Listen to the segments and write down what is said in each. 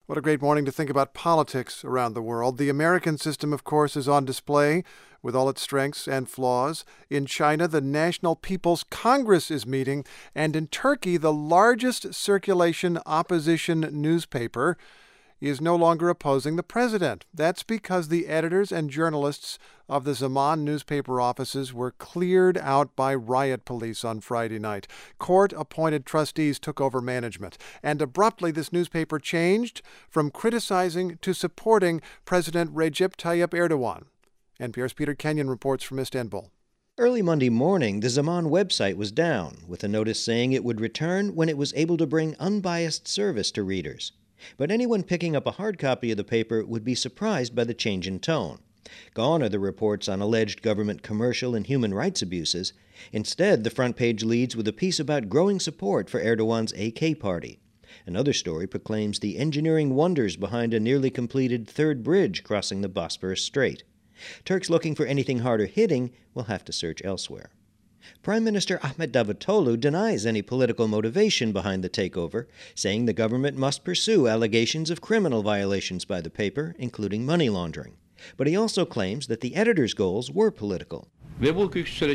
What a great morning to think about politics around the world. The American system, of course, is on display with all its strengths and flaws. In China, the National People's Congress is meeting, and in Turkey, the largest circulation opposition newspaper is no longer opposing the president. That's because the editors and journalists of the Zaman newspaper offices were cleared out by riot police on Friday night. Court-appointed trustees took over management, and abruptly this newspaper changed from criticizing to supporting President Recep Tayyip Erdogan. NPR's Peter Kenyon reports from Istanbul. Early Monday morning, the Zaman website was down, with a notice saying it would return when it was able to bring unbiased service to readers. But anyone picking up a hard copy of the paper would be surprised by the change in tone. Gone are the reports on alleged government commercial and human rights abuses. Instead, the front page leads with a piece about growing support for Erdogan's AK party. Another story proclaims the engineering wonders behind a nearly completed third bridge crossing the Bosphorus Strait. Turks looking for anything harder hitting will have to search elsewhere. Prime Minister Ahmet Davutoglu denies any political motivation behind the takeover, saying the government must pursue allegations of criminal violations by the paper, including money laundering. But he also claims that the editor's goals were political. We will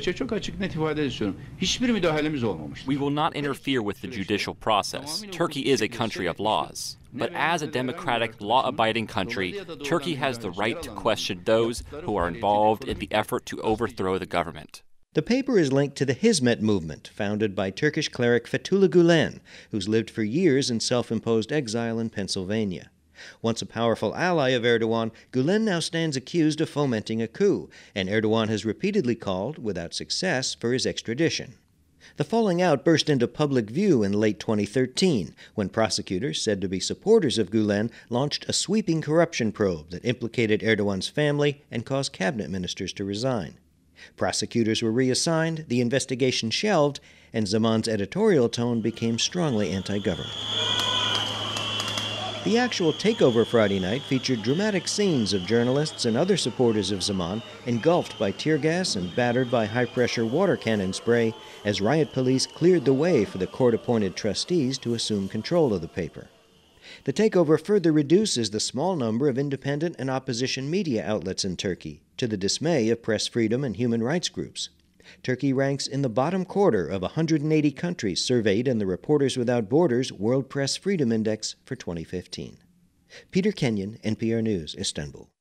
not interfere with the judicial process. Turkey is a country of laws. But as a democratic, law-abiding country, Turkey has the right to question those who are involved in the effort to overthrow the government. The paper is linked to the Hizmet movement, founded by Turkish cleric Fethullah Gulen, who's lived for years in self-imposed exile in Pennsylvania. Once a powerful ally of Erdogan, Gulen now stands accused of fomenting a coup, and Erdogan has repeatedly called, without success, for his extradition. The falling out burst into public view in late 2013, when prosecutors, said to be supporters of Gulen, launched a sweeping corruption probe that implicated Erdogan's family and caused cabinet ministers to resign. Prosecutors were reassigned, the investigation shelved, and Zaman's editorial tone became strongly anti-government. The actual takeover Friday night featured dramatic scenes of journalists and other supporters of Zaman engulfed by tear gas and battered by high-pressure water cannon spray as riot police cleared the way for the court-appointed trustees to assume control of the paper. The takeover further reduces the small number of independent and opposition media outlets in Turkey, to the dismay of press freedom and human rights groups. Turkey ranks in the bottom quarter of 180 countries surveyed in the Reporters Without Borders World Press Freedom Index for 2015. Peter Kenyon, NPR News, Istanbul.